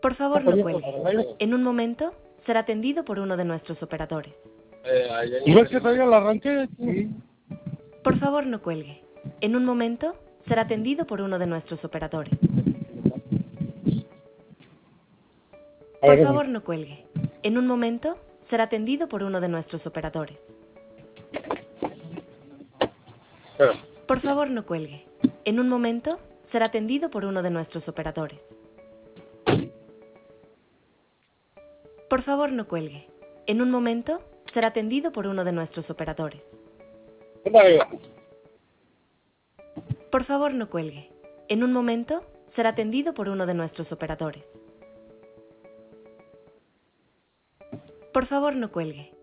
Por favor, no cuelgue. En un momento será atendido por uno de nuestros operadores. ¿Y ves que todavía la arranqué? Sí. Por favor, no cuelgue. En un momento será atendido por uno de nuestros operadores. Por favor, no cuelgue. En un momento será atendido por uno de nuestros operadores. Por favor, no cuelgue. En un momento será atendido por uno de nuestros operadores. Por favor, no cuelgue. En un momento será atendido por uno de nuestros operadores. Por favor, no cuelgue. En un momento será atendido por uno de nuestros operadores. Por favor, no cuelgue.